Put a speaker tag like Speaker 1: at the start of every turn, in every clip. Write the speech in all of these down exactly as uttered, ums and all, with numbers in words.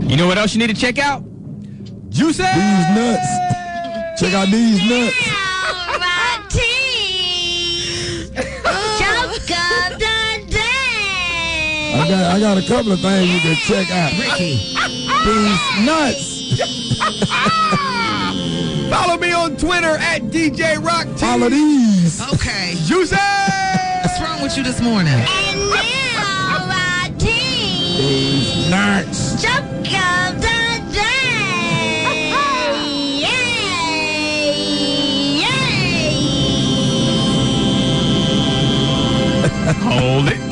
Speaker 1: You know what else you need to check out? Juicy!
Speaker 2: These nuts. Check out these nuts. I got, I got a couple of things you can check out.
Speaker 3: Ricky.
Speaker 2: These nuts.
Speaker 1: Follow me on Twitter at D J Rock T.
Speaker 2: Follow these.
Speaker 3: Okay.
Speaker 1: Juicy!
Speaker 3: What's wrong with you this morning?
Speaker 4: And now my team.
Speaker 2: These nuts.
Speaker 4: Joke of the day. Yay! Yay!
Speaker 1: Hold it.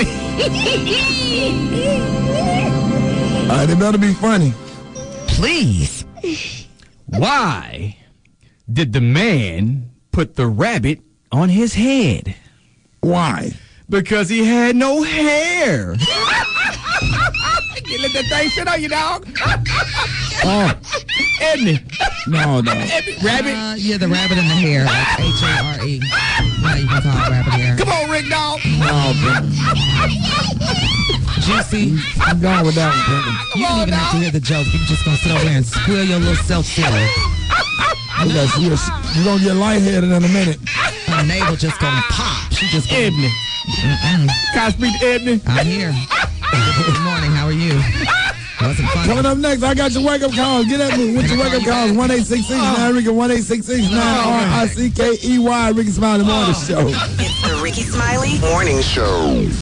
Speaker 2: All right, it better be funny.
Speaker 3: Please.
Speaker 1: Why did the man put the rabbit on his head?
Speaker 2: Why?
Speaker 1: Because he had no hair. You let that thing sit on you, dog.
Speaker 2: Oh,
Speaker 1: Edney.
Speaker 2: no, no.
Speaker 1: Rabbit.
Speaker 3: Uh, yeah, the rabbit in the hair. Like H A R E. Now you can call it rabbit hair.
Speaker 1: Come on, Rick, dog.
Speaker 2: No, Pimpin.
Speaker 3: Juicy.
Speaker 2: I'm going with that one, Pimpin.
Speaker 3: You don't even have to hear the joke. You just gonna sit over there and squeal your little self-feeling.
Speaker 2: You got- You're you're gonna get lightheaded in a minute.
Speaker 3: Her navel just gonna pop. She just gonna...
Speaker 1: Edney. Can I speak to Edney?
Speaker 3: I'm here. Good morning. How are you? Wasn't funny.
Speaker 2: Coming up next, I got your wake-up calls. Get at me with your wake-up calls. one eight six six nine Ricky, one eight six six nine R I C K E Y, Ricky Smiley Morning Show.
Speaker 5: It's the Ricky Smiley Morning Show.